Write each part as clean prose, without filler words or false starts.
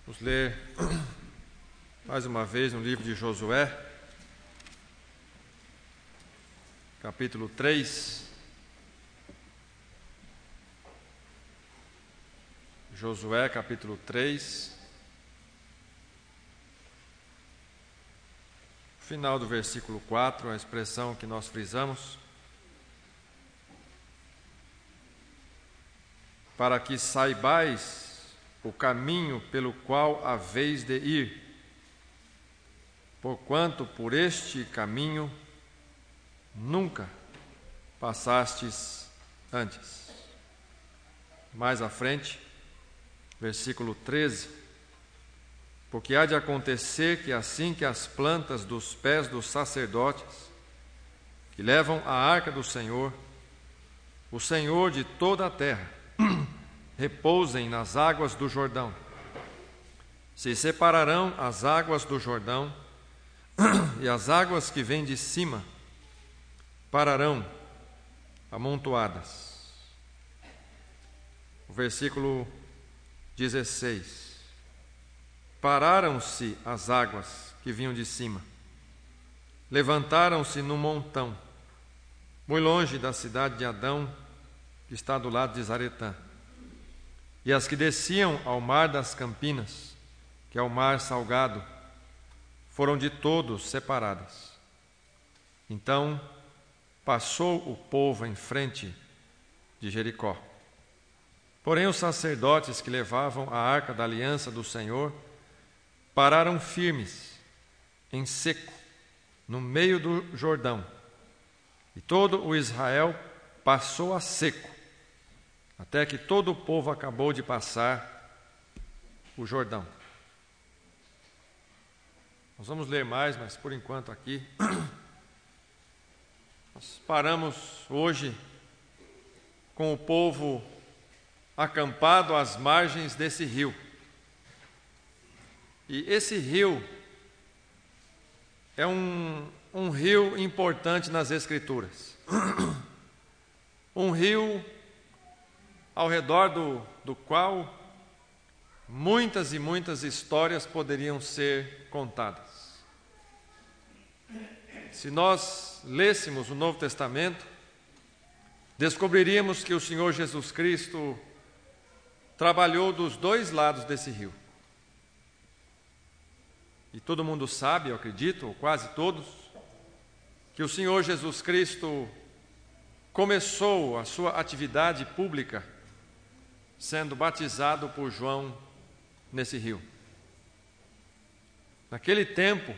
Vamos ler mais uma vez no livro de Josué, capítulo 3. Josué, capítulo 3. Final do versículo 4, a expressão que nós frisamos. Para que saibais o caminho pelo qual haveis de ir, porquanto por este caminho nunca passastes antes. Mais à frente, versículo 13: porque há de acontecer que assim que as plantas dos pés dos sacerdotes que levam a arca do Senhor, o Senhor de toda a terra, repousem nas águas do Jordão, se separarão as águas do Jordão, e as águas que vêm de cima pararão amontoadas. O versículo 16: pararam-se as águas que vinham de cima, levantaram-se num montão, muito longe da cidade de Adão, que está do lado de Zaretã. E as que desciam ao mar das Campinas, que é o mar salgado, foram de todos separadas. Então passou o povo em frente de Jericó. Porém os sacerdotes que levavam a arca da aliança do Senhor pararam firmes, em seco, no meio do Jordão, e todo o Israel passou a seco, até que todo o povo acabou de passar o Jordão. Nós vamos ler mais, mas por enquanto aqui. Nós paramos hoje com o povo acampado às margens desse rio. E esse rio é um rio importante nas Escrituras. Um rio ao redor do qual muitas e muitas histórias poderiam ser contadas. Se nós lêssemos o Novo Testamento, descobriríamos que o Senhor Jesus Cristo trabalhou dos dois lados desse rio. E todo mundo sabe, eu acredito, ou quase todos, que o Senhor Jesus Cristo começou a sua atividade pública sendo batizado por João nesse rio. Naquele tempo,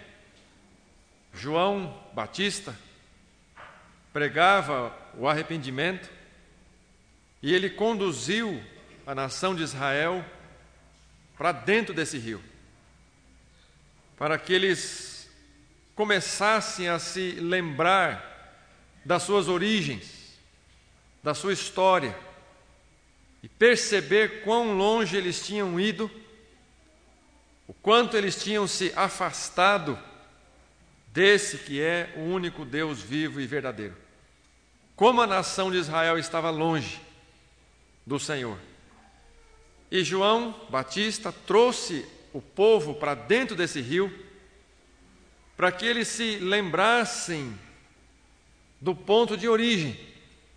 João Batista pregava o arrependimento e ele conduziu a nação de Israel para dentro desse rio, para que eles começassem a se lembrar das suas origens, da sua história, e perceber quão longe eles tinham ido, o quanto eles tinham se afastado desse que é o único Deus vivo e verdadeiro. Como a nação de Israel estava longe do Senhor. E João Batista trouxe o povo para dentro desse rio, para que eles se lembrassem do ponto de origem.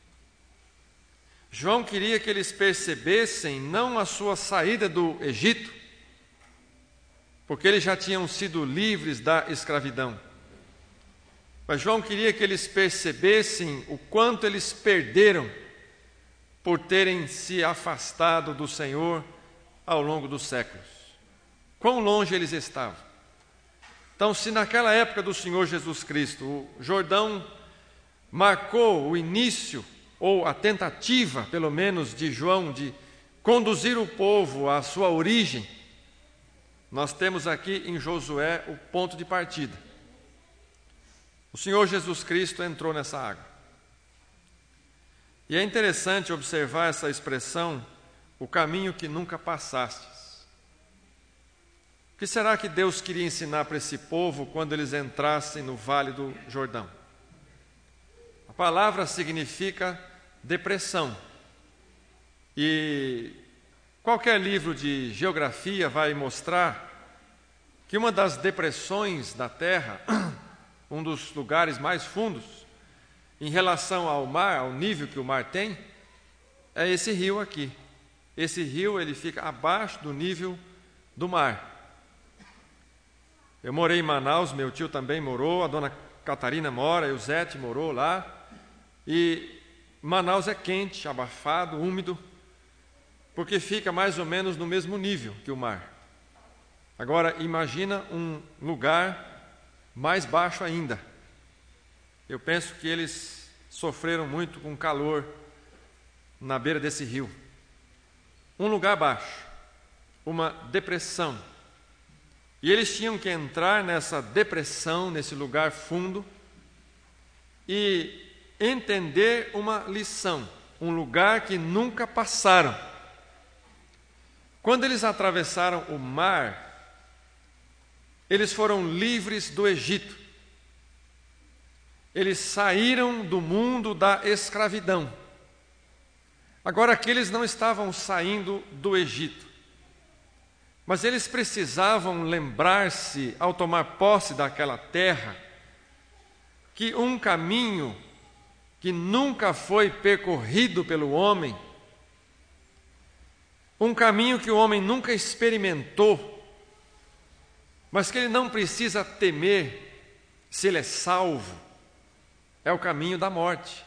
João queria que eles percebessem não a sua saída do Egito, porque eles já tinham sido livres da escravidão. Mas João queria que eles percebessem o quanto eles perderam por terem se afastado do Senhor ao longo dos séculos. Quão longe eles estavam. Então, se naquela época do Senhor Jesus Cristo, o Jordão marcou o início, ou a tentativa, pelo menos, de João de conduzir o povo à sua origem, nós temos aqui em Josué o ponto de partida. O Senhor Jesus Cristo entrou nessa água. E é interessante observar essa expressão, o caminho que nunca passastes. O que será que Deus queria ensinar para esse povo quando eles entrassem no Vale do Jordão? A palavra significa depressão. E Qualquer livro de geografia vai mostrar que uma das depressões da Terra, um dos lugares mais fundos, em relação ao mar, ao nível que o mar tem, é esse rio aqui. Esse rio ele fica abaixo do nível do mar. Eu morei em Manaus, meu tio também morou, a dona Catarina mora, o Zete morou lá. E Manaus é quente, abafado, úmido, porque fica mais ou menos no mesmo nível que o mar. Agora, imagina um lugar mais baixo ainda. Eu penso que eles sofreram muito com calor na beira desse rio. Um lugar baixo, uma depressão. E eles tinham que entrar nessa depressão, nesse lugar fundo, e entender uma lição, um lugar que nunca passaram. Quando eles atravessaram o mar, eles foram livres do Egito. Eles saíram do mundo da escravidão. Agora, aqueles não estavam saindo do Egito, mas eles precisavam lembrar-se, ao tomar posse daquela terra, que um caminho que nunca foi percorrido pelo homem, um caminho que o homem nunca experimentou, mas que ele não precisa temer se ele é salvo, é o caminho da morte.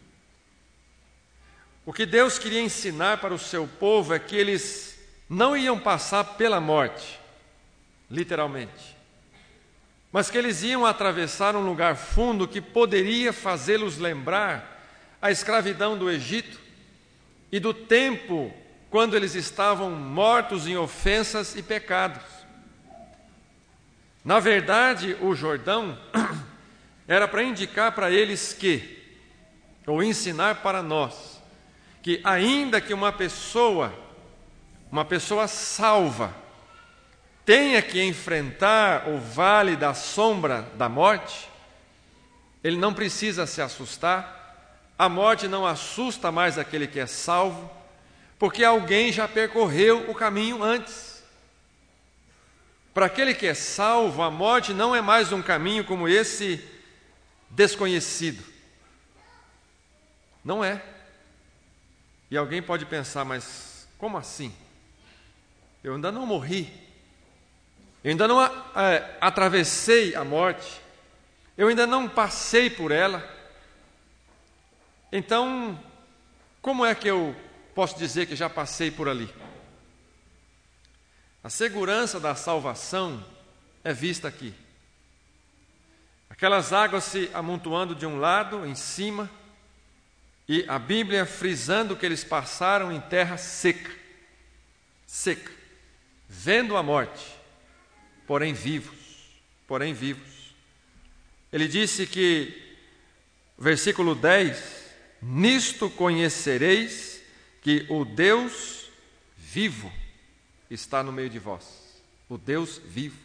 O que Deus queria ensinar para o seu povo é que eles não iam passar pela morte, literalmente, mas que eles iam atravessar um lugar fundo que poderia fazê-los lembrar a escravidão do Egito e do tempo quando eles estavam mortos em ofensas e pecados. Na verdade, o Jordão era para indicar para eles que, ou ensinar para nós, que ainda que uma pessoa salva, tenha que enfrentar o vale da sombra da morte, ele não precisa se assustar. A morte não assusta mais aquele que é salvo, porque alguém já percorreu o caminho antes. Para aquele que é salvo, a morte não é mais um caminho como esse desconhecido. Não é. E alguém pode pensar, mas como assim? Eu ainda não morri. Eu ainda não atravessei a morte. Eu ainda não passei por ela. Então, como é que eu posso dizer que já passei por ali? A segurança da salvação é vista aqui. Aquelas águas se amontoando de um lado, em cima, e a Bíblia frisando que eles passaram em terra seca, vendo a morte, porém vivos. Ele disse que, versículo 10, nisto conhecereis que o Deus vivo está no meio de vós. O Deus vivo.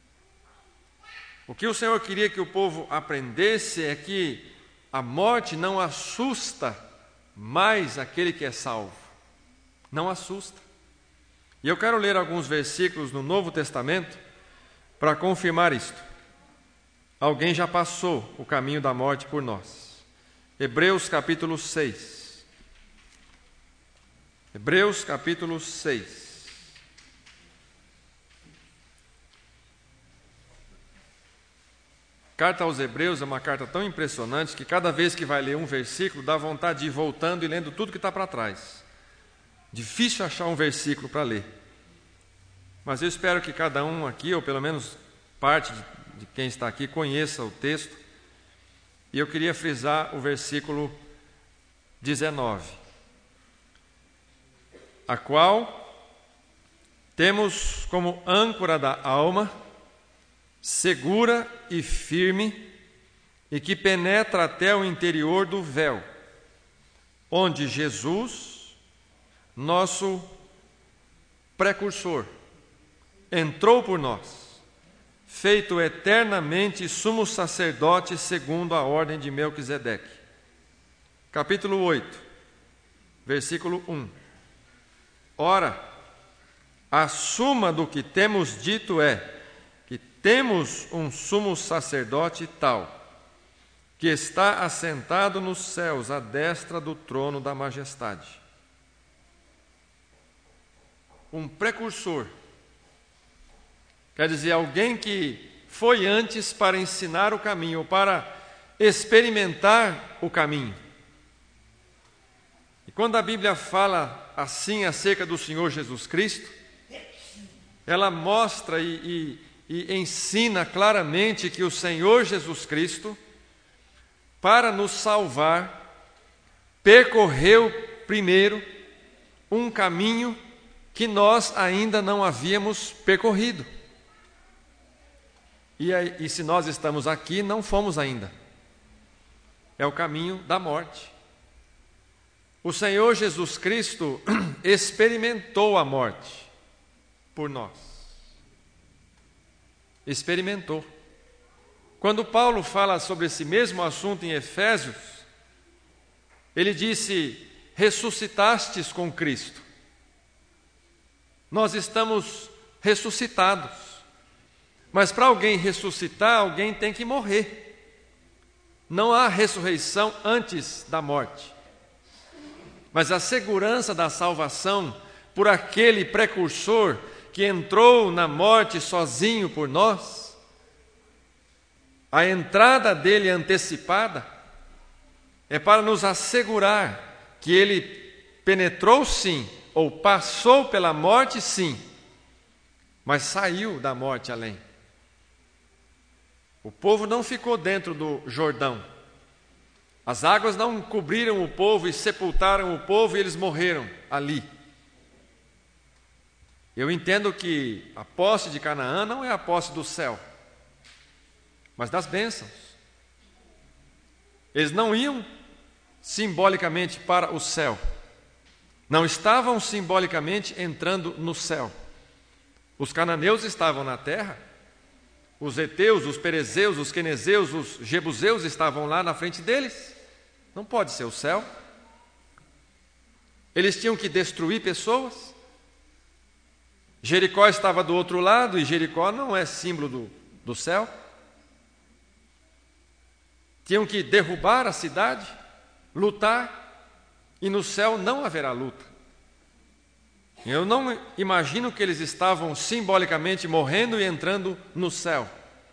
O que o Senhor queria que o povo aprendesse é que a morte não assusta mais aquele que é salvo. Não assusta. E eu quero ler alguns versículos no Novo Testamento para confirmar isto. Alguém já passou o caminho da morte por nós. Hebreus capítulo 6. Hebreus capítulo 6. A carta aos Hebreus é uma carta tão impressionante que cada vez que vai ler um versículo dá vontade de ir voltando e lendo tudo que está para trás. Difícil achar um versículo para ler. Mas eu espero que cada um aqui, ou pelo menos parte de quem está aqui, conheça o texto. E eu queria frisar o versículo 19. A qual temos como âncora da alma, segura e firme, e que penetra até o interior do véu, onde Jesus, nosso precursor, entrou por nós, feito eternamente sumo sacerdote segundo a ordem de Melquisedeque. Capítulo 8, versículo 1. Ora, A suma do que temos dito é que temos um sumo sacerdote tal, que está assentado nos céus, à destra do trono da majestade. Um precursor, quer dizer, alguém que foi antes para ensinar o caminho, para experimentar o caminho. E quando a Bíblia fala assim acerca do Senhor Jesus Cristo, ela mostra e ensina claramente que o Senhor Jesus Cristo, para nos salvar, percorreu primeiro um caminho que nós ainda não havíamos percorrido. E se nós estamos aqui, não fomos ainda. É o caminho da morte. O Senhor Jesus Cristo experimentou a morte por nós. Experimentou. Quando Paulo fala sobre esse mesmo assunto em Efésios, ele disse: ressuscitastes com Cristo. Nós estamos ressuscitados. Mas para alguém ressuscitar, alguém tem que morrer. Não há ressurreição antes da morte. Mas a segurança da salvação por aquele precursor que entrou na morte sozinho por nós, a entrada dele antecipada é para nos assegurar que ele penetrou sim, ou passou pela morte sim, mas saiu da morte além. O povo não ficou dentro do Jordão. As águas não cobriram o povo e sepultaram o povo e eles morreram ali. Eu entendo que a posse de Canaã não é a posse do céu, mas das bênçãos. Eles não iam simbolicamente para o céu, não estavam simbolicamente entrando no céu. Os cananeus estavam na terra, os heteus, os perezeus, os quenezeus, os jebuseus estavam lá na frente deles. Não pode ser o céu. Eles tinham que destruir pessoas. Jericó estava do outro lado, e Jericó não é símbolo do céu. Tinham que derrubar a cidade, lutar, e no céu não haverá luta. Eu não imagino que eles estavam simbolicamente morrendo e entrando no céu.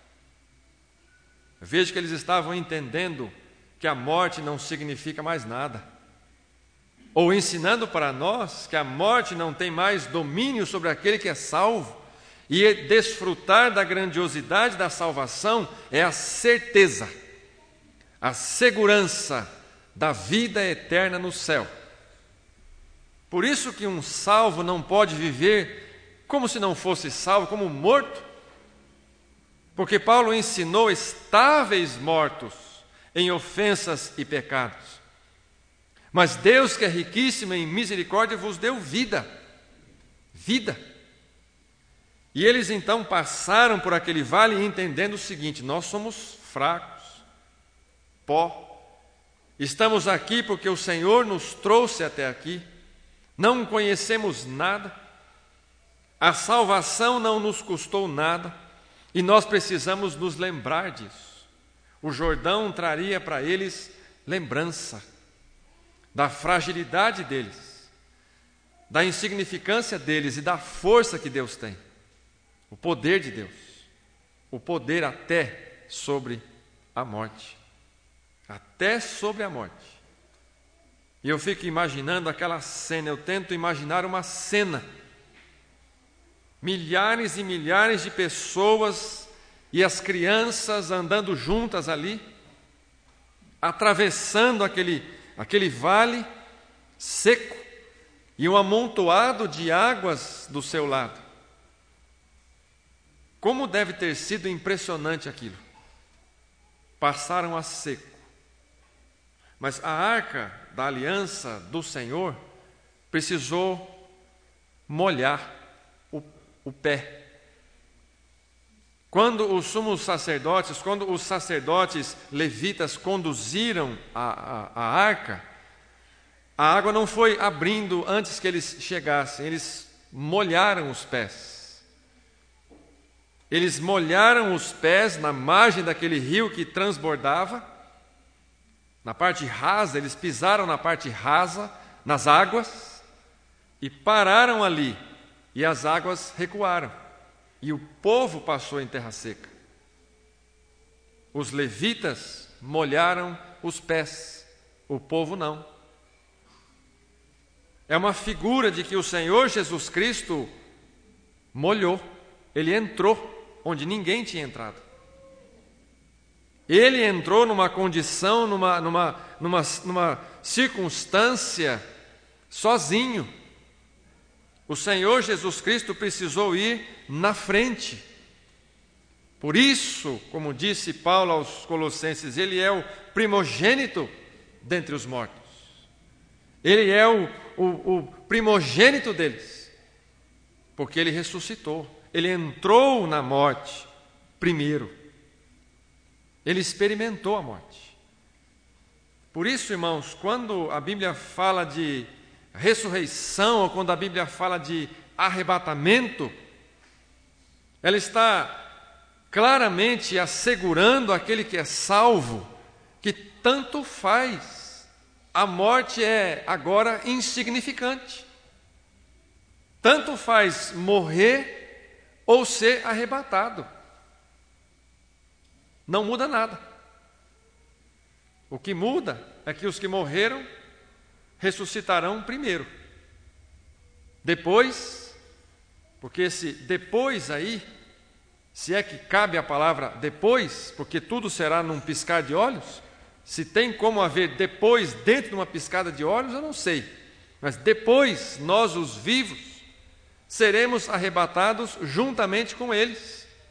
Eu vejo que eles estavam entendendo que a morte não significa mais nada, ou ensinando para nós que a morte não tem mais domínio sobre aquele que é salvo, e desfrutar da grandiosidade da salvação é a certeza, a segurança da vida eterna no céu. Por isso que um salvo não pode viver como se não fosse salvo, como morto, porque Paulo ensinou: estáveis mortos em ofensas e pecados. Mas Deus, que é riquíssimo em misericórdia, vos deu vida. Vida. E eles então passaram por aquele vale entendendo o seguinte: nós somos fracos, pó. Estamos aqui porque o Senhor nos trouxe até aqui. Não conhecemos nada. A salvação não nos custou nada. E nós precisamos nos lembrar disso. O Jordão traria para eles lembrança da fragilidade deles, da insignificância deles e da força que Deus tem. O poder de Deus, o poder até sobre a morte. Até sobre a morte. E eu fico imaginando aquela cena, eu tento imaginar uma cena. Milhares e milhares de pessoas e as crianças andando juntas ali, atravessando aquele vale seco e um amontoado de águas do seu lado. Como deve ter sido impressionante aquilo. Passaram a seco. Mas a arca da aliança do Senhor precisou molhar o pé. Quando os sacerdotes levitas conduziram a arca, a água não foi abrindo antes que eles chegassem. Eles molharam os pés. Eles molharam os pés na margem daquele rio que transbordava, na parte rasa, eles pisaram na parte rasa, nas águas, e pararam ali, e as águas recuaram, e o povo passou em terra seca. Os levitas molharam os pés, o povo não. É uma figura de que o Senhor Jesus Cristo molhou, Ele entrou onde ninguém tinha entrado. Ele entrou numa condição, numa circunstância, sozinho. O Senhor Jesus Cristo precisou ir na frente. Por isso, como disse Paulo aos Colossenses, Ele é o primogênito dentre os mortos. Ele é o primogênito deles, porque Ele ressuscitou. Ele entrou na morte primeiro. Ele experimentou a morte. Por isso, irmãos, quando a Bíblia fala de ressurreição, ou quando a Bíblia fala de arrebatamento, ela está claramente assegurando àquele que é salvo que tanto faz. A morte é agora insignificante. Tanto faz morrer ou ser arrebatado. Não muda nada. O que muda é que os que morreram ressuscitarão primeiro. Depois, porque esse depois aí, se é que cabe a palavra depois, porque tudo será num piscar de olhos, se tem como haver depois dentro de uma piscada de olhos, eu não sei. Mas depois, nós os vivos, seremos arrebatados juntamente com eles.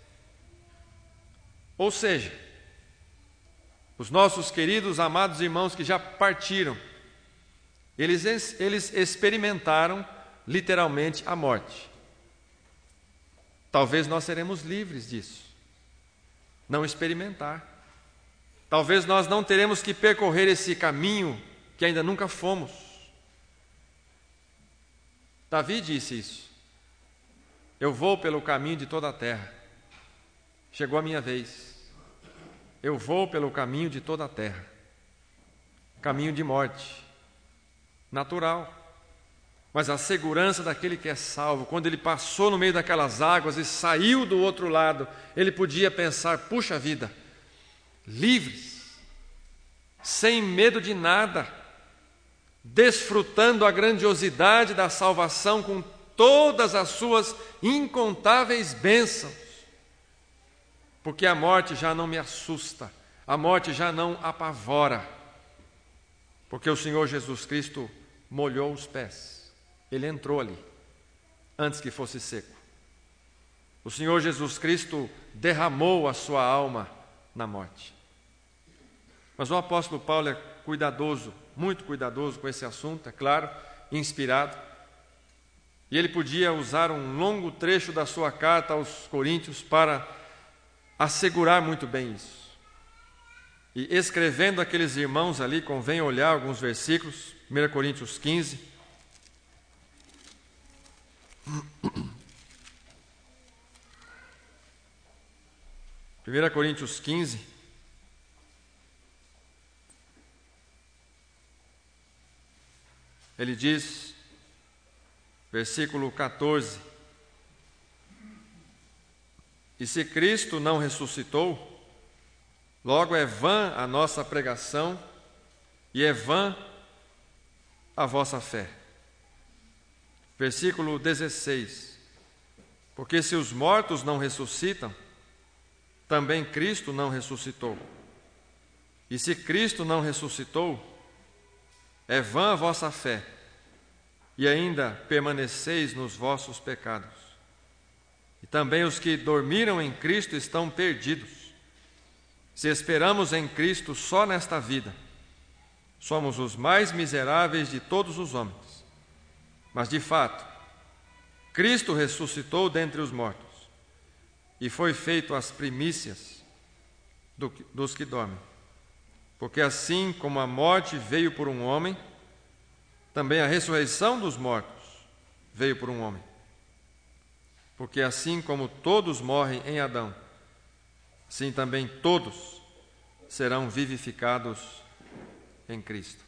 Ou seja, os nossos queridos, amados irmãos que já partiram, eles experimentaram literalmente a morte. Talvez nós seremos livres disso, não experimentar. Talvez nós não teremos que percorrer esse caminho que ainda nunca fomos. Davi disse isso. Eu vou pelo caminho de toda a terra. Chegou a minha vez. Eu vou pelo caminho de toda a terra. Caminho de morte. Natural. Mas a segurança daquele que é salvo, quando ele passou no meio daquelas águas e saiu do outro lado, ele podia pensar, puxa vida, livres, sem medo de nada, desfrutando a grandiosidade da salvação com todas as suas incontáveis bênçãos. Porque a morte já não me assusta, a morte já não apavora, porque o Senhor Jesus Cristo molhou os pés, Ele entrou ali, antes que fosse seco. O Senhor Jesus Cristo derramou a sua alma na morte. Mas o apóstolo Paulo é cuidadoso, muito cuidadoso com esse assunto, é claro, inspirado. E ele podia usar um longo trecho da sua carta aos Coríntios para assegurar muito bem isso. E escrevendo aqueles irmãos ali, convém olhar alguns versículos, 1 Coríntios 15. Primeira Coríntios 15. Ele diz, versículo 14: E se Cristo não ressuscitou, logo é vã a nossa pregação e é vã a vossa fé. Versículo 16: Porque se os mortos não ressuscitam, também Cristo não ressuscitou. E se Cristo não ressuscitou, é vã a vossa fé, e ainda permaneceis nos vossos pecados. E também os que dormiram em Cristo estão perdidos. Se esperamos em Cristo só nesta vida, somos os mais miseráveis de todos os homens. Mas, de fato, Cristo ressuscitou dentre os mortos e foi feito as primícias dos que dormem. Porque assim como a morte veio por um homem, também a ressurreição dos mortos veio por um homem. porque assim como todos morrem em Adão, assim também todos serão vivificados em Cristo.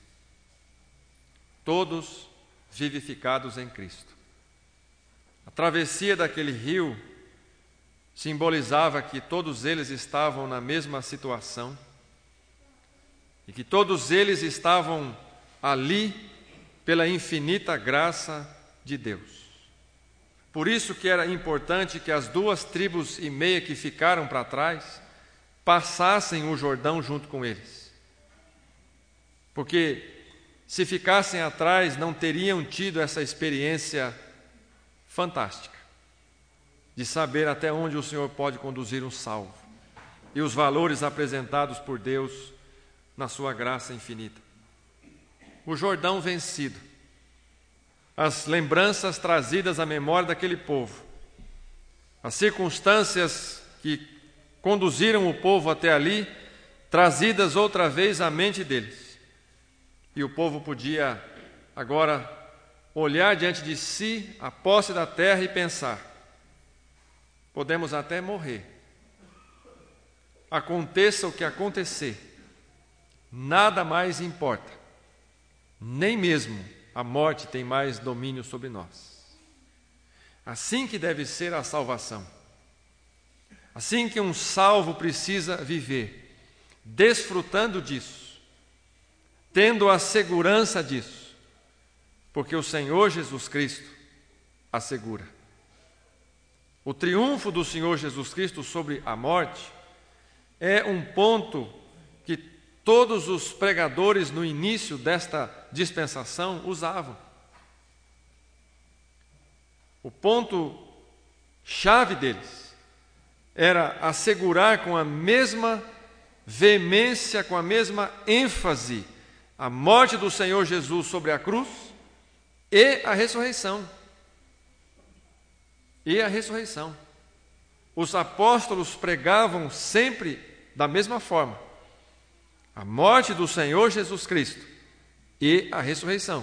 Todos vivificados em Cristo. A travessia daquele rio simbolizava que todos eles estavam na mesma situação e que todos eles estavam ali pela infinita graça de Deus. Por isso que era importante que as 2,5 tribos que ficaram para trás passassem o Jordão junto com eles. Porque se ficassem atrás, não teriam tido essa experiência fantástica de saber até onde o Senhor pode conduzir um salvo e os valores apresentados por Deus na sua graça infinita. O Jordão vencido, as lembranças trazidas à memória daquele povo, as circunstâncias que conduziram o povo até ali, trazidas outra vez à mente deles. E o povo podia agora olhar diante de si a posse da terra e pensar: podemos até morrer, aconteça o que acontecer, nada mais importa, nem mesmo a morte tem mais domínio sobre nós. Assim que deve ser a salvação. Assim que um salvo precisa viver, desfrutando disso, tendo a segurança disso, porque o Senhor Jesus Cristo assegura. O triunfo do Senhor Jesus Cristo sobre a morte é um ponto que todos os pregadores no início desta dispensação usavam. O ponto-chave deles era assegurar com a mesma veemência, com a mesma ênfase, a morte do Senhor Jesus sobre a cruz e a ressurreição. E a ressurreição. Os apóstolos pregavam sempre da mesma forma: a morte do Senhor Jesus Cristo e a ressurreição.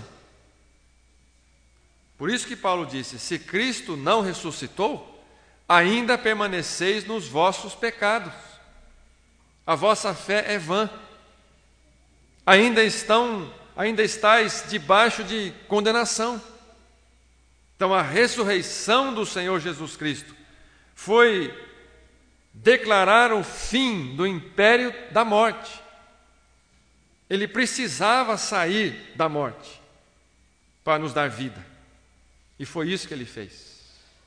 Por isso que Paulo disse: se Cristo não ressuscitou, ainda permaneceis nos vossos pecados, a vossa fé é vã, ainda estáis debaixo de condenação. Então a ressurreição do Senhor Jesus Cristo foi declarar o fim do império da morte. Ele precisava sair da morte para nos dar vida. E foi isso que ele fez.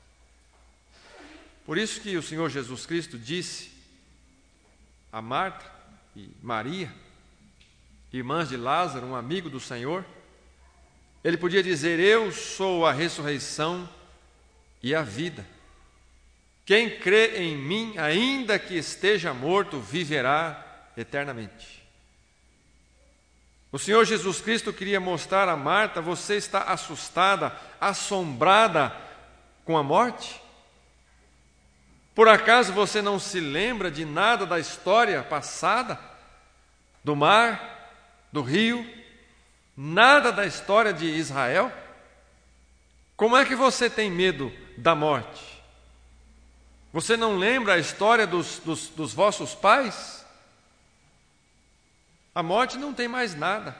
Por isso que o Senhor Jesus Cristo disse a Marta e Maria, irmãs de Lázaro, um amigo do Senhor, ele podia dizer: eu sou a ressurreição e a vida. Quem crê em mim, ainda que esteja morto, viverá eternamente. O Senhor Jesus Cristo queria mostrar a Marta: você está assustada, assombrada com a morte? Por acaso você não se lembra de nada da história passada? Do mar, do rio, nada da história de Israel? Como é que você tem medo da morte? Você não lembra a história dos vossos pais? A morte não tem mais nada.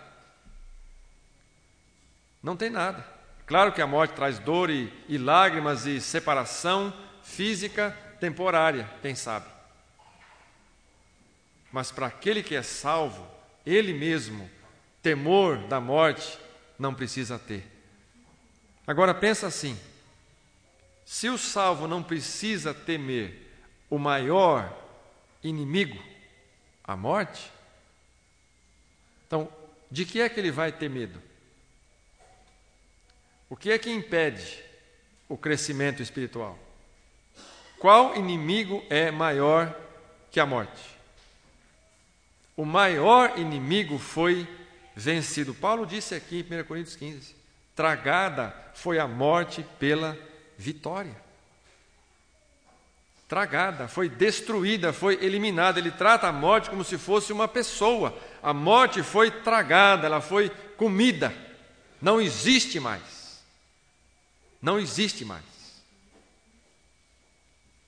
Não tem nada. Claro que a morte traz dor e lágrimas e separação física temporária, quem sabe. Mas para aquele que é salvo, ele mesmo, temor da morte não precisa ter. Agora pensa assim: se o salvo não precisa temer o maior inimigo, a morte, então, de que é que ele vai ter medo? O que é que impede o crescimento espiritual? Qual inimigo é maior que a morte? O maior inimigo foi vencido. Paulo disse aqui em 1 Coríntios 15: tragada foi a morte pela vitória. Tragada, foi destruída, foi eliminada. Ele trata a morte como se fosse uma pessoa. A morte foi tragada, ela foi comida. Não existe mais. Não existe mais.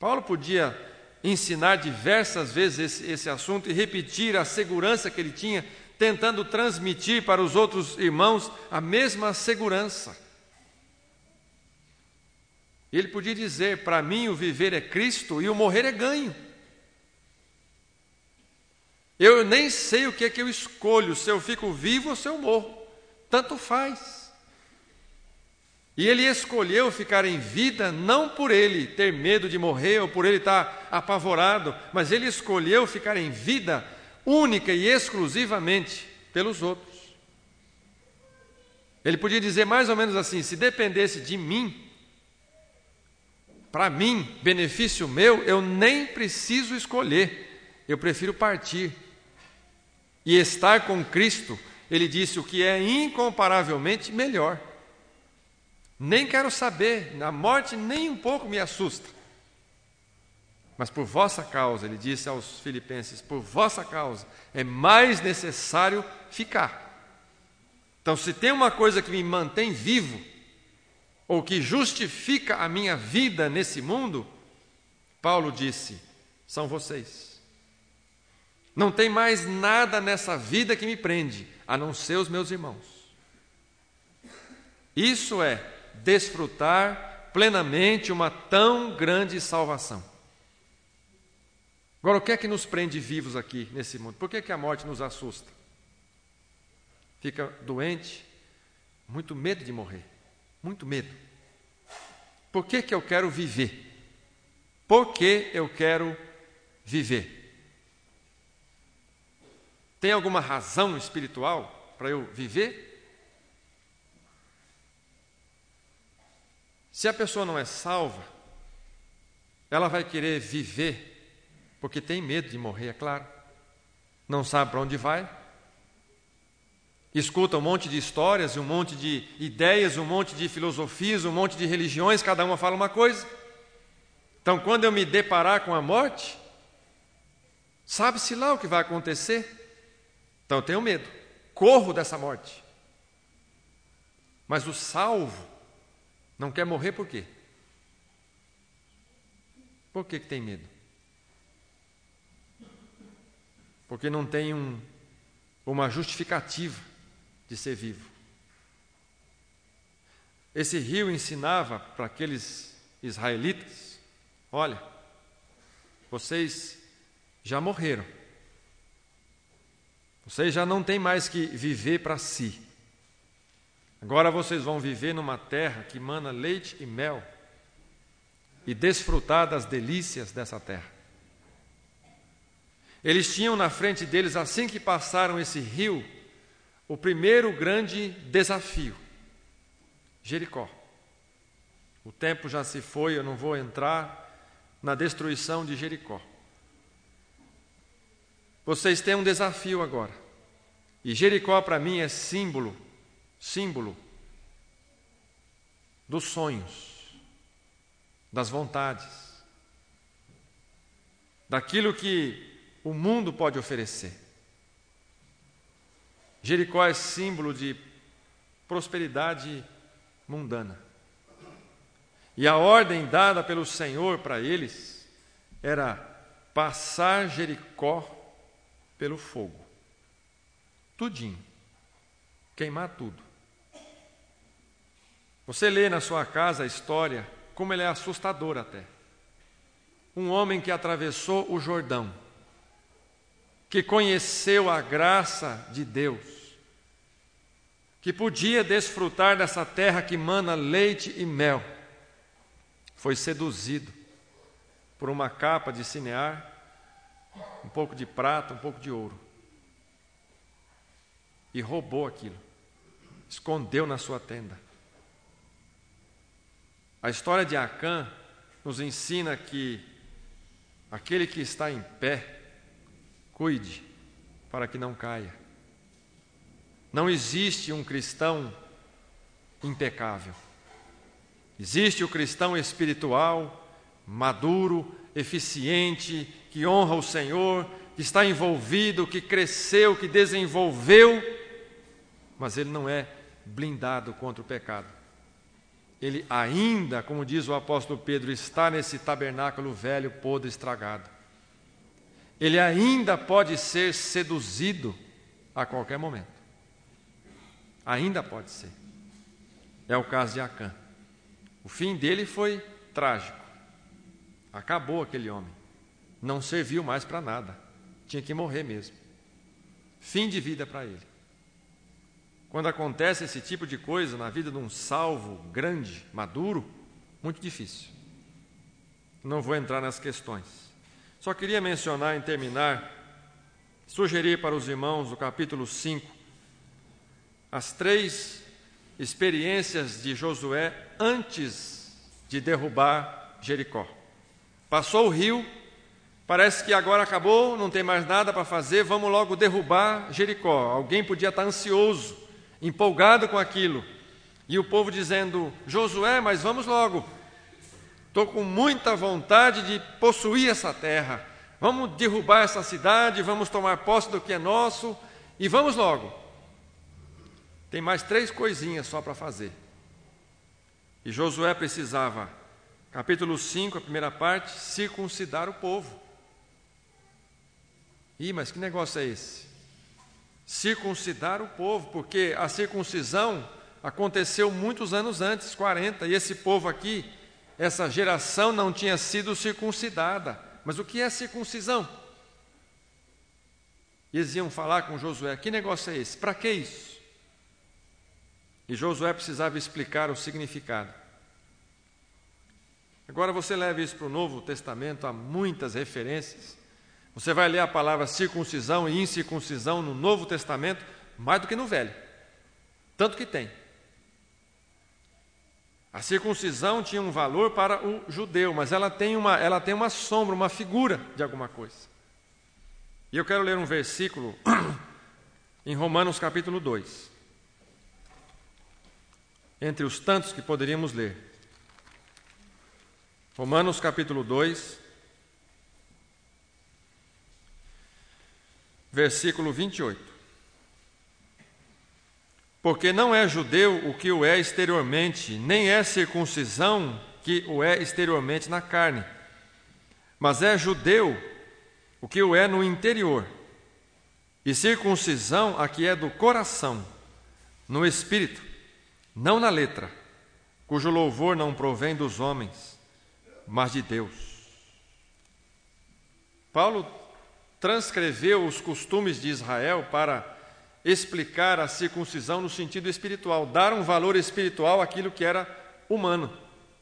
Paulo podia ensinar diversas vezes esse assunto e repetir a segurança que ele tinha, tentando transmitir para os outros irmãos a mesma segurança. Ele podia dizer: para mim o viver é Cristo e o morrer é ganho. Eu nem sei o que é que eu escolho, se eu fico vivo ou se eu morro, tanto faz. E ele escolheu ficar em vida não por ele ter medo de morrer ou por ele estar apavorado, mas ele escolheu ficar em vida única e exclusivamente pelos outros. Ele podia dizer mais ou menos assim: se dependesse de mim, para mim, benefício meu, eu nem preciso escolher, eu prefiro partir. E estar com Cristo, ele disse, o que é incomparavelmente melhor. Nem quero saber, a morte nem um pouco me assusta. Mas por vossa causa, ele disse aos filipenses, por vossa causa é mais necessário ficar. Então, se tem uma coisa que me mantém vivo, ou que justifica a minha vida nesse mundo, Paulo disse, são vocês. Não tem mais nada nessa vida que me prende, a não ser os meus irmãos. Isso é desfrutar plenamente uma tão grande salvação. Agora, o que é que nos prende vivos aqui nesse mundo? Por que a morte nos assusta? Fica doente, muito medo de morrer, muito medo. Por que eu quero viver? Por que eu quero viver? Tem alguma razão espiritual para eu viver? Se a pessoa não é salva, ela vai querer viver porque tem medo de morrer, é claro. Não sabe para onde vai. Escuta um monte de histórias, um monte de ideias, um monte de filosofias, um monte de religiões, cada uma fala uma coisa. Então, quando eu me deparar com a morte, sabe-se lá o que vai acontecer. Então, eu tenho medo, corro dessa morte. Mas o salvo não quer morrer por quê? Por que tem medo? Porque não tem uma justificativa de ser vivo. Esse rio ensinava para aqueles israelitas, olha, vocês já morreram. Vocês já não têm mais que viver para si. Agora vocês vão viver numa terra que mana leite e mel e desfrutar das delícias dessa terra. Eles tinham na frente deles, assim que passaram esse rio, o primeiro grande desafio, Jericó. O tempo já se foi, eu não vou entrar na destruição de Jericó. Vocês têm um desafio agora. E Jericó para mim é símbolo dos sonhos, das vontades, daquilo que o mundo pode oferecer. Jericó é símbolo de prosperidade mundana. E a ordem dada pelo Senhor para eles era passar Jericó pelo fogo. Tudinho. Queimar tudo. Você lê na sua casa a história, como ela é assustadora até. Um homem que atravessou o Jordão, que conheceu a graça de Deus, que podia desfrutar dessa terra que mana leite e mel, foi seduzido por uma capa de cinear, um pouco de prata, um pouco de ouro, e roubou aquilo, escondeu na sua tenda. A história de Acã nos ensina que aquele que está em pé, cuide para que não caia. Não existe um cristão impecável. Existe o cristão espiritual, maduro, eficiente, que honra o Senhor, que está envolvido, que cresceu, que desenvolveu, mas ele não é blindado contra o pecado. ele ainda, como diz o apóstolo Pedro, está nesse tabernáculo velho, podre, estragado. Ele ainda pode ser seduzido a qualquer momento. Ainda pode ser. É o caso de Acã. O fim dele foi trágico. Acabou aquele homem. Não serviu mais para nada. Tinha que morrer mesmo. Fim de vida para ele. Quando acontece esse tipo de coisa na vida de um salvo grande, maduro, muito difícil. Não vou entrar nas questões. Só queria mencionar, em terminar, sugerir para os irmãos do capítulo 5 as 3 experiências de Josué antes de derrubar Jericó. Passou o rio, parece que agora acabou, não tem mais nada para fazer, vamos logo derrubar Jericó. Alguém podia estar ansioso, empolgado com aquilo. E o povo dizendo: Josué, mas vamos logo. Estou com muita vontade de possuir essa terra. Vamos derrubar essa cidade, vamos tomar posse do que é nosso e vamos logo. Tem mais 3 coisinhas só para fazer. E Josué precisava, capítulo 5, a primeira parte, circuncidar o povo. Mas que negócio é esse? Circuncidar o povo, porque a circuncisão aconteceu muitos anos antes, 40, e esse povo aqui, essa geração não tinha sido circuncidada. Mas o que é circuncisão? E eles iam falar com Josué: que negócio é esse? Para que isso? E Josué precisava explicar o significado. Agora você leva isso para o Novo Testamento, há muitas referências. Você vai ler a palavra circuncisão e incircuncisão no Novo Testamento mais do que no Velho. Tanto que tem. A circuncisão tinha um valor para o judeu, mas ela tem uma sombra, uma figura de alguma coisa. E eu quero ler um versículo em Romanos capítulo 2. Entre os tantos que poderíamos ler. Romanos capítulo 2, versículo 28. Porque não é judeu o que o é exteriormente, nem é circuncisão que o é exteriormente na carne, mas é judeu o que o é no interior, e circuncisão a que é do coração, no espírito, não na letra, cujo louvor não provém dos homens, mas de Deus. Paulo transcreveu os costumes de Israel para explicar a circuncisão no sentido espiritual, dar um valor espiritual àquilo que era humano.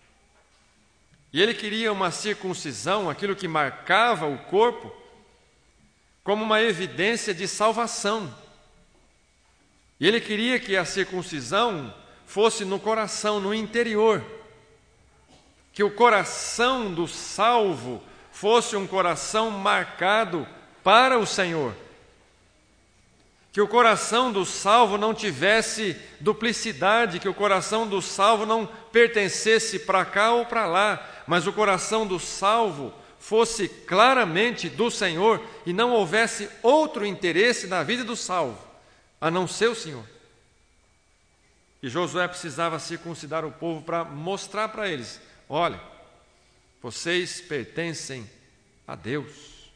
E ele queria uma circuncisão, aquilo que marcava o corpo, como uma evidência de salvação. E ele queria que a circuncisão fosse no coração, no interior. Que o coração do salvo fosse um coração marcado para o Senhor. Que o coração do salvo não tivesse duplicidade, que o coração do salvo não pertencesse para cá ou para lá, mas o coração do salvo fosse claramente do Senhor e não houvesse outro interesse na vida do salvo, a não ser o Senhor. E Josué precisava circuncidar o povo para mostrar para eles: olha, vocês pertencem a Deus.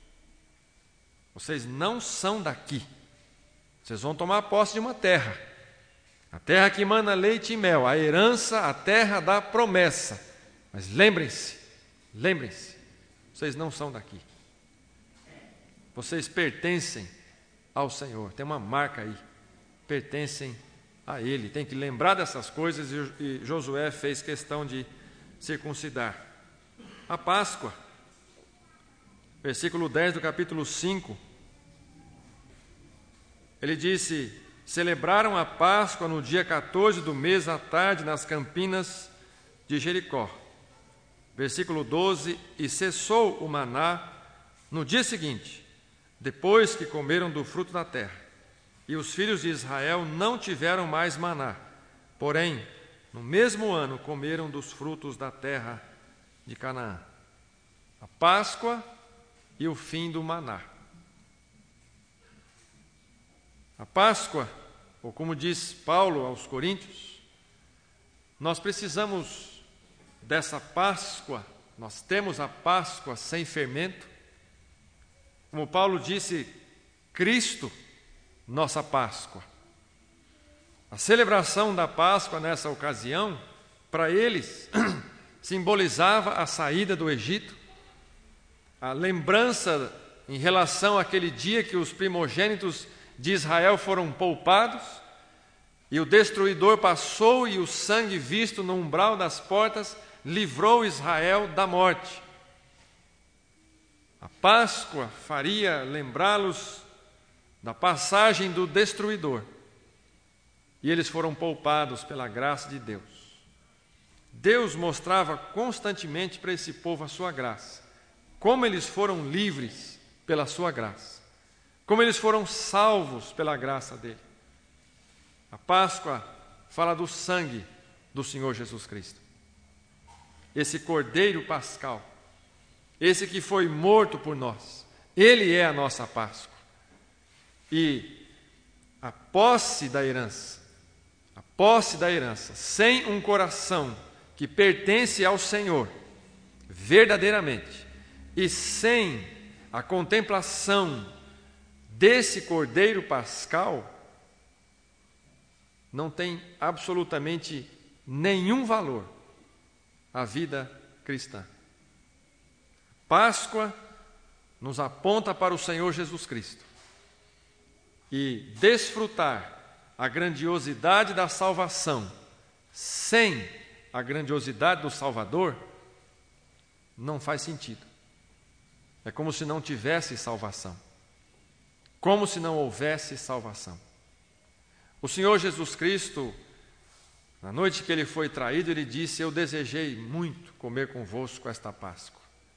Vocês não são daqui. Vocês vão tomar posse de uma terra. A terra que emana leite e mel, a herança, a terra da promessa. Mas lembrem-se, vocês não são daqui. Vocês pertencem ao Senhor. Tem uma marca aí. Pertencem a Ele. Tem que lembrar dessas coisas e Josué fez questão de circuncidar. A Páscoa, versículo 10 do capítulo 5, ele disse: celebraram a Páscoa no dia 14 do mês à tarde nas campinas de Jericó. Versículo 12, e cessou o maná no dia seguinte, depois que comeram do fruto da terra. E os filhos de Israel não tiveram mais maná, porém, no mesmo ano comeram dos frutos da terra de Canaã. A Páscoa e o fim do maná. A Páscoa, ou como diz Paulo aos Coríntios, Nós precisamos dessa Páscoa, nós temos a Páscoa sem fermento. Como Paulo disse, Cristo, nossa Páscoa. A celebração da Páscoa nessa ocasião, para eles, simbolizava a saída do Egito, a lembrança em relação àquele dia que os primogênitos de Israel foram poupados, e o destruidor passou e o sangue visto no umbral das portas livrou Israel da morte. A Páscoa faria lembrá-los da passagem do destruidor, e eles foram poupados pela graça de Deus. Deus mostrava constantemente para esse povo a sua graça, como eles foram livres pela sua graça, como eles foram salvos pela graça dele. A Páscoa fala do sangue do Senhor Jesus Cristo. Esse Cordeiro Pascal, esse que foi morto por nós, ele é a nossa Páscoa. E a posse da herança, sem um coração que pertence ao Senhor, verdadeiramente, e sem a contemplação desse Cordeiro Pascal, não tem absolutamente nenhum valor a vida cristã. Páscoa nos aponta para o Senhor Jesus Cristo. E desfrutar a grandiosidade da salvação sem a grandiosidade do Salvador não faz sentido. É como se não tivesse salvação, como se não houvesse salvação. O Senhor Jesus Cristo, na noite que ele foi traído, ele disse: eu desejei muito comer convosco esta Páscoa.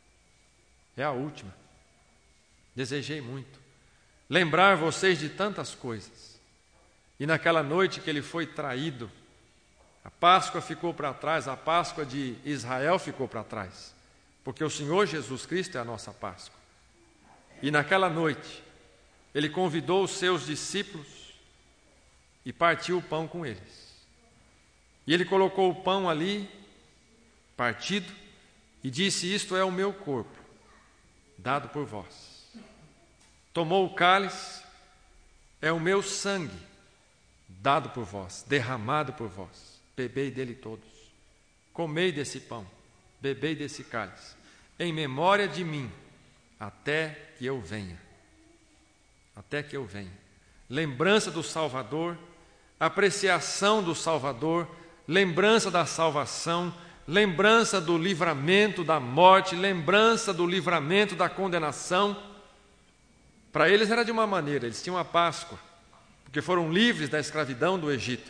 É a última. Desejei muito lembrar vocês de tantas coisas. E naquela noite que ele foi traído, a Páscoa ficou para trás, a Páscoa de Israel ficou para trás, porque o Senhor Jesus Cristo é a nossa Páscoa. E naquela noite, ele convidou os seus discípulos e partiu o pão com eles. E ele colocou o pão ali, partido, e disse: isto é o meu corpo, dado por vós. Tomou o cálice, é o meu sangue, dado por vós, derramado por vós. Bebei dele todos. Comei desse pão, bebei desse cálice, em memória de mim, até que eu venha. Até que eu venha. Lembrança do Salvador, apreciação do Salvador, lembrança da salvação, lembrança do livramento da morte, lembrança do livramento da condenação. Para eles era de uma maneira, eles tinham a Páscoa, porque foram livres da escravidão do Egito.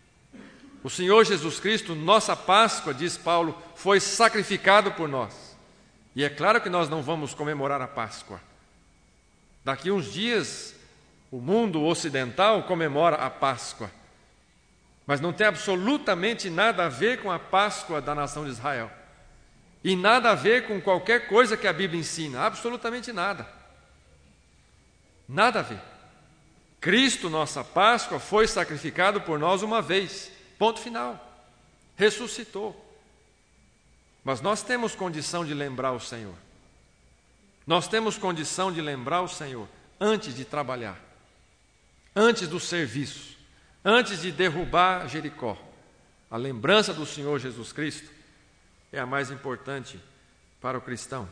O Senhor Jesus Cristo, nossa Páscoa, diz Paulo, foi sacrificado por nós. E é claro que nós não vamos comemorar a Páscoa. Daqui uns dias, o mundo ocidental comemora a Páscoa, mas não tem absolutamente nada a ver com a Páscoa da nação de Israel, e nada a ver com qualquer coisa que a Bíblia ensina, absolutamente nada. Nada a ver. Cristo, nossa Páscoa, foi sacrificado por nós uma vez, ponto final, ressuscitou. Mas nós temos condição de lembrar o Senhor, nós temos condição de lembrar o Senhor antes de trabalhar, antes do serviço, antes de derrubar Jericó. A lembrança do Senhor Jesus Cristo é a mais importante para o cristão.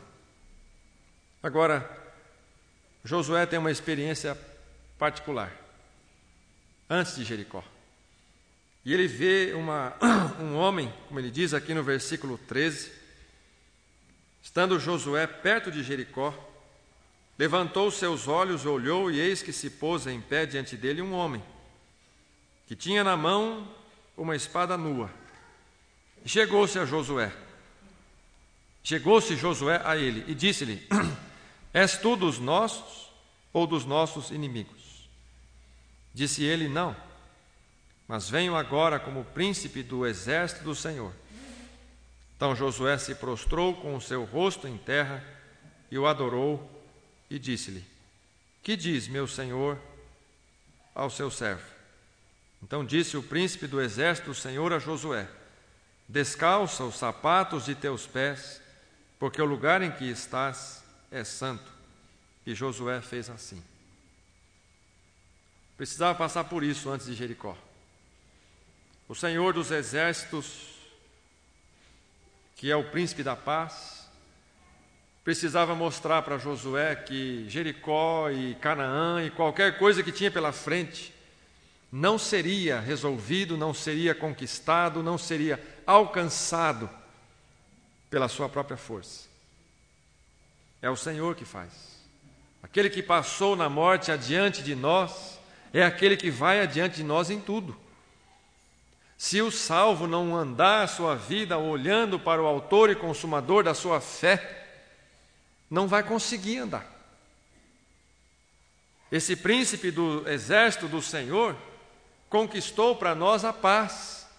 Agora, Josué tem uma experiência particular, antes de Jericó. E ele vê um homem, como ele diz aqui no versículo 13, estando Josué perto de Jericó, levantou seus olhos, olhou, e eis que se pôs em pé diante dele um homem, que tinha na mão uma espada nua. Chegou-se Josué a ele e disse-lhe: és tu dos nossos ou dos nossos inimigos? Disse ele: não, mas venho agora como príncipe do exército do Senhor. Então Josué se prostrou com o seu rosto em terra e o adorou e disse-lhe: que diz meu senhor ao seu servo? Então disse o príncipe do exército do Senhor a Josué: descalça os sapatos de teus pés, porque o lugar em que estás é santo. E Josué fez assim. Precisava passar por isso antes de Jericó. O Senhor dos Exércitos, que é o príncipe da paz, precisava mostrar para Josué que Jericó e Canaã e qualquer coisa que tinha pela frente não seria resolvido, não seria conquistado, não seria alcançado pela sua própria força. É o Senhor que faz. Aquele que passou na morte adiante de nós é aquele que vai adiante de nós em tudo. Se o salvo não andar a sua vida olhando para o autor e consumador da sua fé, não vai conseguir andar. Esse príncipe do exército do Senhor conquistou para nós a paz.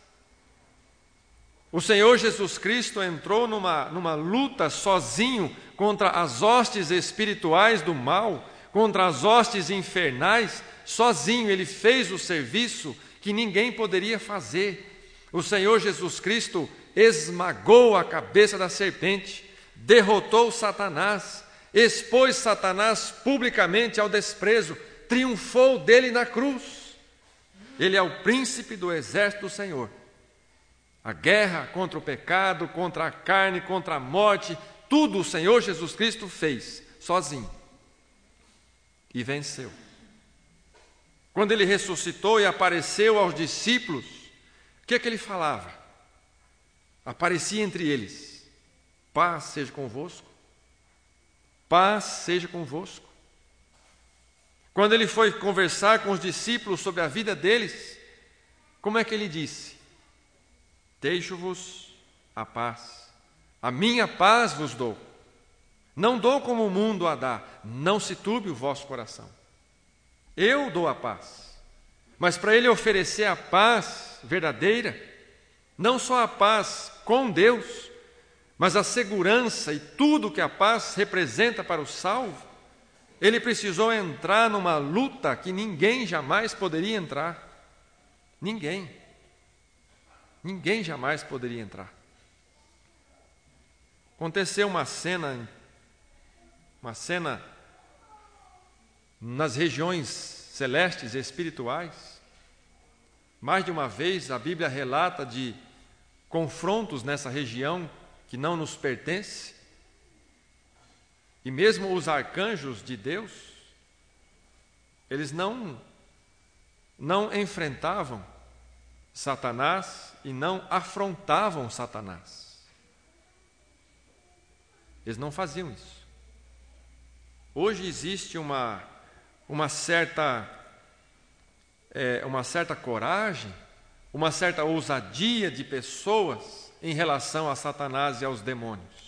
O Senhor Jesus Cristo entrou numa luta sozinho contra as hostes espirituais do mal, contra as hostes infernais, sozinho. Ele fez o serviço que ninguém poderia fazer. O Senhor Jesus Cristo esmagou a cabeça da serpente, derrotou Satanás, expôs Satanás publicamente ao desprezo, triunfou dele na cruz. Ele é o príncipe do exército do Senhor. A guerra contra o pecado, contra a carne, contra a morte, tudo o Senhor Jesus Cristo fez sozinho e venceu. Quando ele ressuscitou e apareceu aos discípulos, o que é que ele falava? Aparecia entre eles: paz seja convosco, paz seja convosco. Quando ele foi conversar com os discípulos sobre a vida deles, como é que ele disse? Deixo-vos a paz, a minha paz vos dou. Não dou como o mundo a dá, não se turbe o vosso coração. Eu dou a paz. Mas para ele oferecer a paz verdadeira, não só a paz com Deus, mas a segurança e tudo que a paz representa para o salvo, ele precisou entrar numa luta que ninguém jamais poderia entrar. Ninguém jamais poderia entrar. Aconteceu uma cena nas regiões celestes e espirituais. Mais de uma vez a Bíblia relata de confrontos nessa região que não nos pertence. E mesmo os arcanjos de Deus, eles não enfrentavam Satanás e não afrontavam Satanás. Eles não faziam isso. Hoje existe uma certa coragem, uma certa ousadia de pessoas em relação a Satanás e aos demônios.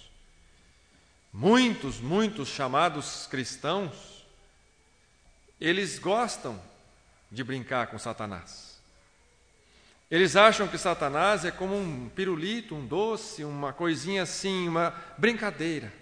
Muitos chamados cristãos, eles gostam de brincar com Satanás. Eles acham que Satanás é como um pirulito, um doce, uma coisinha assim, uma brincadeira.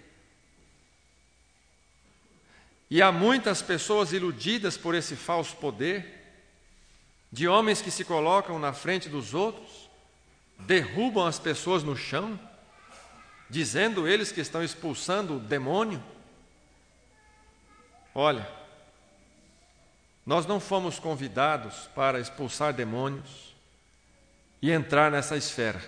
E há muitas pessoas iludidas por esse falso poder, de homens que se colocam na frente dos outros, derrubam as pessoas no chão, dizendo eles que estão expulsando o demônio. Olha, nós não fomos convidados para expulsar demônios e entrar nessa esfera.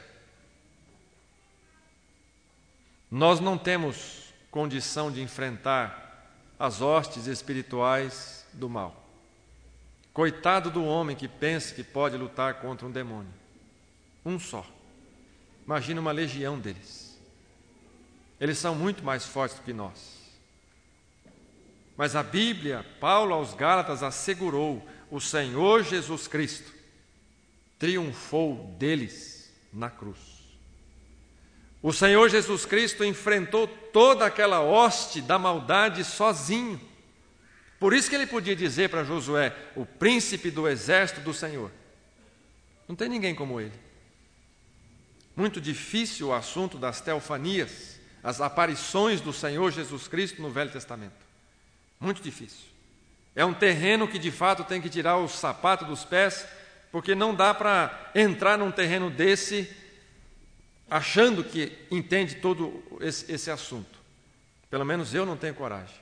Nós não temos condição de enfrentar as hostes espirituais do mal. Coitado do homem que pensa que pode lutar contra um demônio. Um só. Imagina uma legião deles. Eles são muito mais fortes do que nós. Mas a Bíblia, Paulo aos Gálatas assegurou: o Senhor Jesus Cristo triunfou deles na cruz. O Senhor Jesus Cristo enfrentou toda aquela hoste da maldade sozinho. Por isso que ele podia dizer para Josué: o príncipe do exército do Senhor. Não tem ninguém como ele. Muito difícil o assunto das teofanias, as aparições do Senhor Jesus Cristo no Velho Testamento. Muito difícil. É um terreno que de fato tem que tirar o sapato dos pés, porque não dá para entrar num terreno desse achando que entende todo esse assunto. Pelo menos eu não tenho coragem.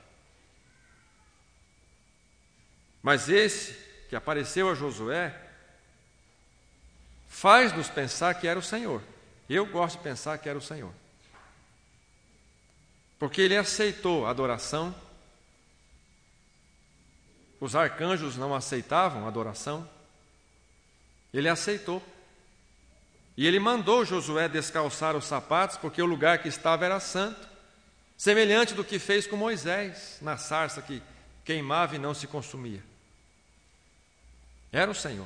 Mas esse que apareceu a Josué faz-nos pensar que era o Senhor. Eu gosto de pensar que era o Senhor. Porque ele aceitou a adoração. Os arcanjos não aceitavam a adoração. Ele aceitou. E ele mandou Josué descalçar os sapatos, porque o lugar que estava era santo, semelhante do que fez com Moisés, na sarça que queimava e não se consumia. Era o Senhor.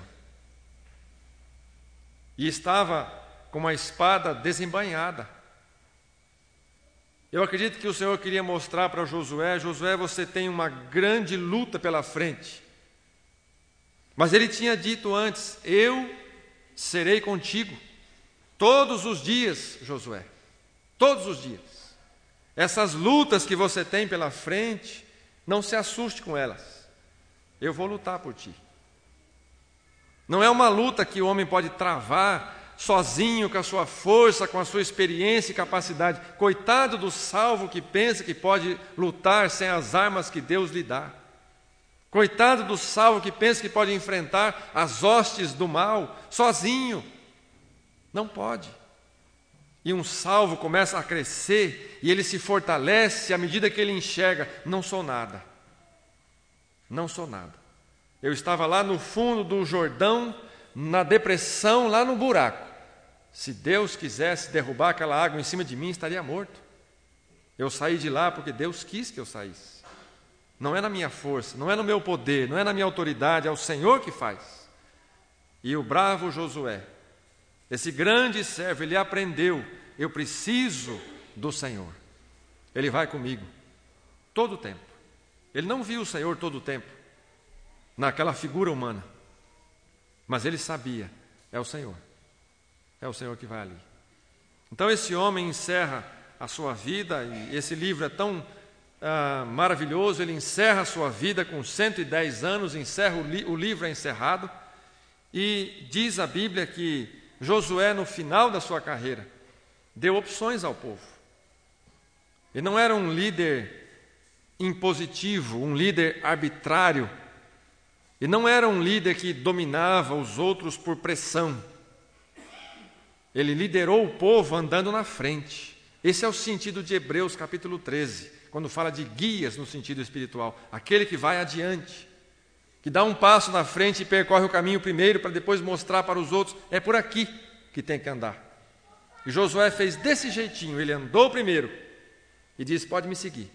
E estava com uma espada desembainhada. Eu acredito que o Senhor queria mostrar para Josué: Josué, você tem uma grande luta pela frente. Mas ele tinha dito antes: eu serei contigo todos os dias, Josué, todos os dias. Essas lutas que você tem pela frente, não se assuste com elas. Eu vou lutar por ti. Não é uma luta que o homem pode travar sozinho, com a sua força, com a sua experiência e capacidade. Coitado do salvo que pensa que pode lutar sem as armas que Deus lhe dá. Coitado do salvo que pensa que pode enfrentar as hostes do mal sozinho. Não pode. E um salvo começa a crescer e ele se fortalece à medida que ele enxerga: não sou nada. Não sou nada. Eu estava lá no fundo do Jordão, na depressão, lá no buraco. Se Deus quisesse derrubar aquela água em cima de mim, estaria morto. Eu saí de lá porque Deus quis que eu saísse. Não é na minha força, não é no meu poder, não é na minha autoridade, é o Senhor que faz. E o bravo Josué, esse grande servo, ele aprendeu: eu preciso do Senhor. Ele vai comigo todo o tempo. Ele não viu o Senhor todo o tempo naquela figura humana, mas ele sabia: é o Senhor que vai ali. Então esse homem encerra a sua vida, e esse livro é tão maravilhoso. Ele encerra a sua vida com 110 anos, encerra o livro é encerrado, e diz a Bíblia que Josué, no final da sua carreira, deu opções ao povo. Ele não era um líder impositivo, um líder arbitrário. E não era um líder que dominava os outros por pressão. Ele liderou o povo andando na frente. Esse é o sentido de Hebreus capítulo 13, quando fala de guias no sentido espiritual. Aquele que vai adiante, que dá um passo na frente e percorre o caminho primeiro para depois mostrar para os outros: é por aqui que tem que andar. E Josué fez desse jeitinho. Ele andou primeiro e disse: pode me seguir.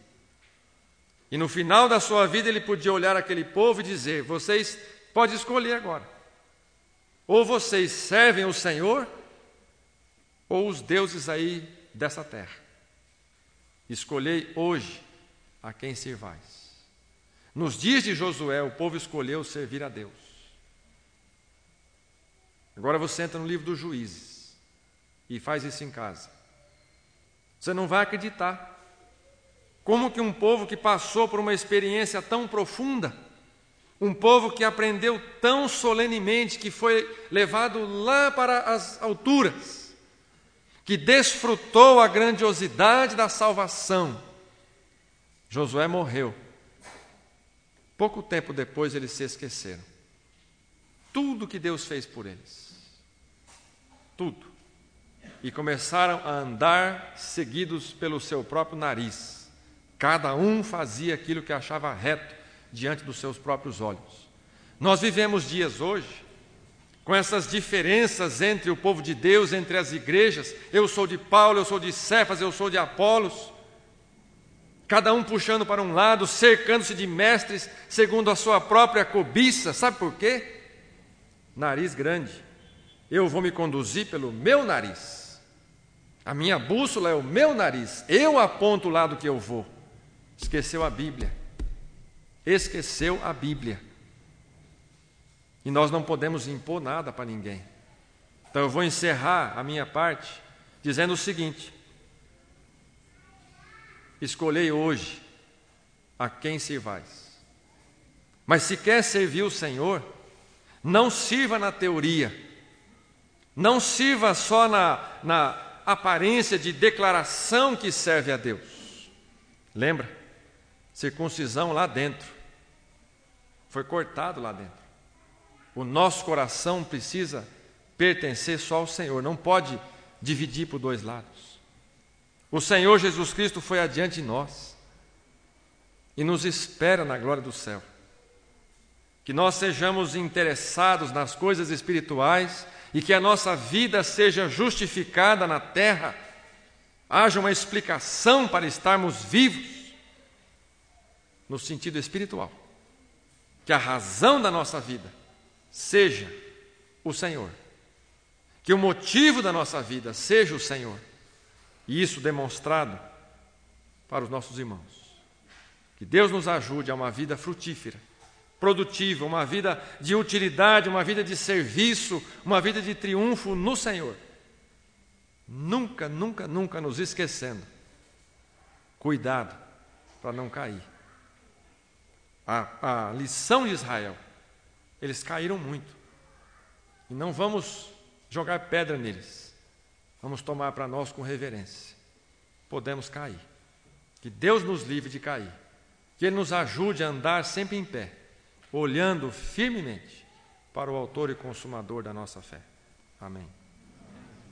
E no final da sua vida ele podia olhar aquele povo e dizer: vocês podem escolher agora. Ou vocês servem o Senhor, ou os deuses aí dessa terra. Escolhei hoje a quem servais. Nos dias de Josué, o povo escolheu servir a Deus. Agora você entra no livro dos Juízes e faz isso em casa. Você não vai acreditar como que um povo que passou por uma experiência tão profunda, um povo que aprendeu tão solenemente, que foi levado lá para as alturas, que desfrutou a grandiosidade da salvação. Josué morreu. Pouco tempo depois eles se esqueceram. Tudo que Deus fez por eles. Tudo. E começaram a andar seguidos pelo seu próprio nariz. Cada um fazia aquilo que achava reto diante dos seus próprios olhos. Nós vivemos dias hoje com essas diferenças entre o povo de Deus, entre as igrejas. Eu sou de Paulo, eu sou de Cefas, eu sou de Apolos. Cada um puxando para um lado, cercando-se de mestres segundo a sua própria cobiça. Sabe por quê? Nariz grande. Eu vou me conduzir pelo meu nariz. A minha bússola é o meu nariz. Eu aponto o lado que eu vou. Esqueceu a Bíblia. Esqueceu a Bíblia. E nós não podemos impor nada para ninguém. Então eu vou encerrar a minha parte dizendo o seguinte: escolhei hoje a quem servais. Mas se quer servir o Senhor, não sirva na teoria, não sirva só aparência de declaração que serve a Deus. Lembra? Circuncisão lá dentro. Foi cortado lá dentro. O nosso coração precisa pertencer só ao Senhor, não pode dividir por dois lados. O Senhor Jesus Cristo foi adiante de nós e nos espera na glória do céu. Que nós sejamos interessados nas coisas espirituais e que a nossa vida seja justificada na terra, haja uma explicação para estarmos vivos no sentido espiritual. Que a razão da nossa vida seja o Senhor. Que o motivo da nossa vida seja o Senhor. E isso demonstrado para os nossos irmãos. Que Deus nos ajude a uma vida frutífera, produtiva, uma vida de utilidade, uma vida de serviço, uma vida de triunfo no Senhor. Nunca, nunca, nunca nos esquecendo. Cuidado para não cair. A lição de Israel, eles caíram muito. E não vamos jogar pedra neles. Vamos tomar para nós com reverência. Podemos cair. Que Deus nos livre de cair. Que Ele nos ajude a andar sempre em pé, olhando firmemente para o autor e consumador da nossa fé. Amém.